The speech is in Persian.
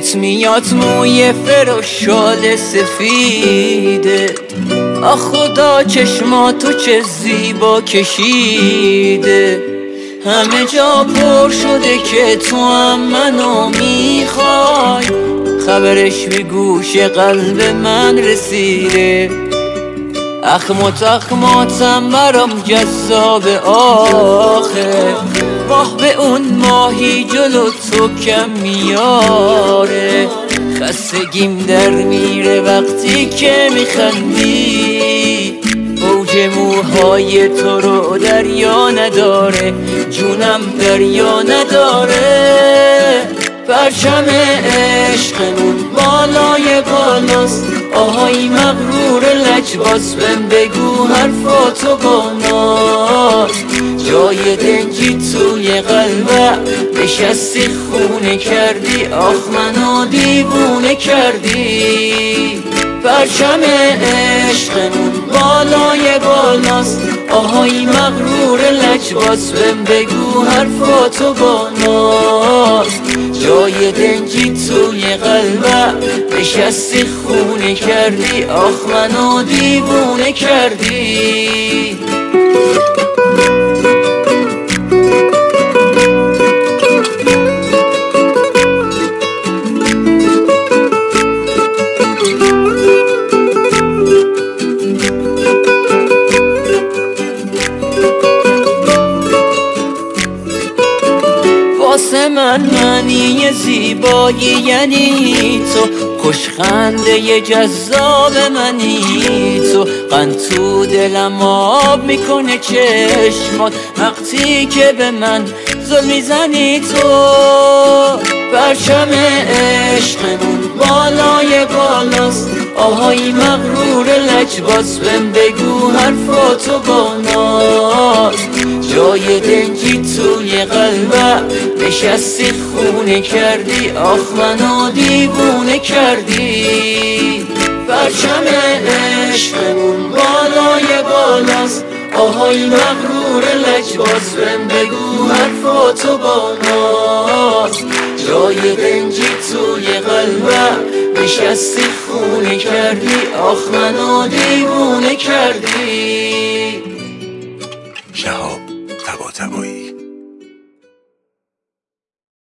بوت میاد موی فراشال سفیده. آخ خدا چشماتو چه زیبا کشیده. همه جا پر شده که تو هم منو میخوای، خبرش به گوش قلب من رسیده. اخماتم برام جذابه آخه، واه به اون ماهی جلو تو کم میاره. خستگیم در میره وقتی که میخندی، اوج موهای تو رو دریا نداره، جونم دریا نداره. پرچم عشقمون بالای بالاست، آهای مغرور لجباس، بهم بگو حرفاتو با ناز. جای دنجی توی قلبم نشستی خونه کردی، آخ منو دیوونه کردی. پرچم عشقمون بالای بالاست، آهای مغرور لجباس، بهم بگو حرفاتو با ناز. جای دنجی توی قلبم نشستی خونه کردی، آخ منو دیوونه کردی. واسه من معنی زیبایی یعنی تو، خوشخنده جذاب منی تو. قند تو دلم آب میکنه چشمات وقتی که به من زل میزنی تو. پرچم عشقمون بالای بالاست، آهای مغرور لجباس، بهم بگو حرفاتو با ناز. جای دنجی توی قلبم نشستی خونه کردی، آخ منو دیوونه کردی. پرچم عشقمون بالای بالاست، آهای مغرور لجباس، بهم بگو حرفاتو با ناز. جای دنجی توی قلبم نشستی خونه کردی، آخ منو دیوونه کردی. شهاب طباطبایی